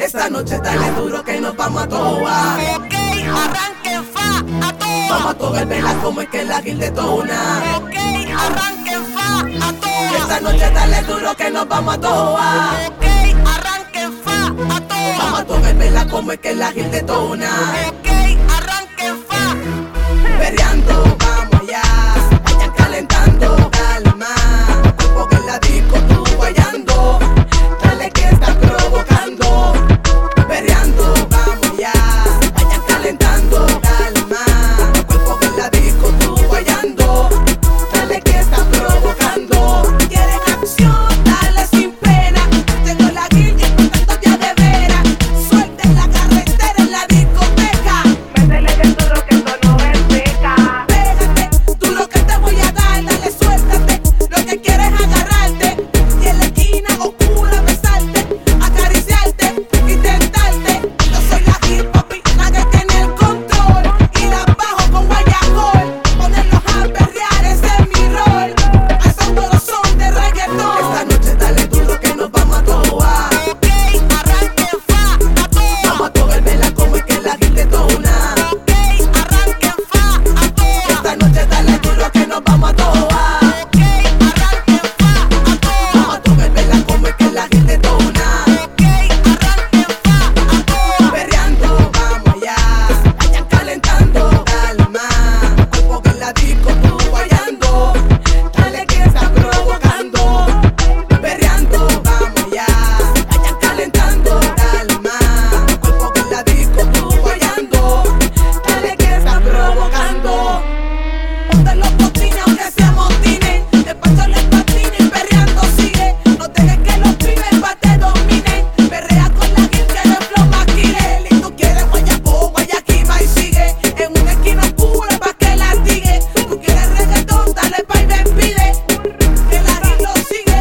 Esta noche dale duro que nos vamos a toa. Ok, arranquen fa a toa. Vamos a tocar vela como es que la Gil detona. Ok, arranquen fa a toa. Esta noche dale duro que nos vamos a toa. Ok, arranquen fa a toa. Vamos a tocar vela como es que la Gil detona. Ok, arranquen fa. Perreando, vamos allá. Vayan calentando, calma. Porque en la disco tú guayando. Dale que está provocando. Perreando, vamos allá. Vayan calentando, calma. Porque en la disco tú guayando. Dale que está provocando. Quieren acción, dale sin pena. Tengo la guilla y tanto ya de veras. Suelta en la carretera, en la discoteca. Métele bien duro que esto no es seca. Pégate, duro que te voy a dar, dale suéltate. Lo que quieres es agarrarte y en la esquina oscura besarte, acariciarte y tentarte. Yo soy la hip hop y la que tiene el control y la bajo con guayacol. Ponerlos a perrear, ese es mi rol. A esos todos son de reggaetón. Esta noche dale duro que nos vamos a toa. Ok, arranquen fa a toa. Vamos a tocar vela como es que la Gil detona. Ok, arranquen fa a toa. Esta noche dale duro que nos vamos a toa. Ok, arranquen fa a toa. Vamos a tocar vela como es que la Gil detona. Ok, arranquen fa a toa. Perreando, vamos allá. Vayan calentando, calma. Porque en la disco tú guayando. Dale que está provocando. Perreando, vamos allá. Vayan calentando, calma. Porque en la disco tú guayando. Dale que está provocando. Ponte los botines aunque se amotinen. Despacho les patines y perreando sigue. No dejes que los pibes pa' te dominen. Perrea con la Gil que el flow más killer. Y tú quieres guayabo, guayaquiba y sigue. En una esquina oscura pa' que la digue. Tú quieres reggaetón, dale pa' y ven pide. Que la Gil lo sigue.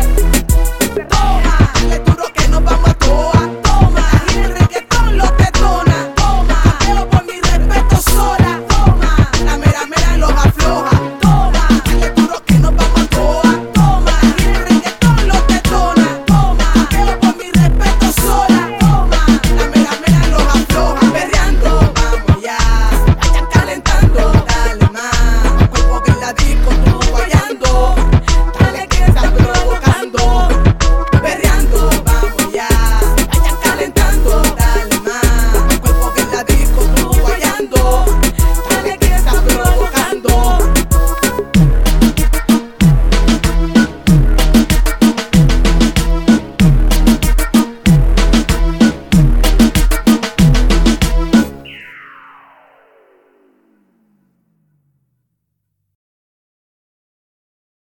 Toma, dale duro que nos vamos a toa. Toma, y el reggaetón lo detona. Toma, pero por mi respeto sola. Toma, la mera mera los afloja. Toma, dale duro que nos vamos a toa. Toma, y el reggaetón lo detona. Toma, pero por mi respeto sola. Toma, la mera mera los afloja. Perreando, vamos ya. Vayan calentando, dale más. Porque en la disco tú guayando. Dale que está provocando. Perreando, vamos ya. Vayan calentando, dale.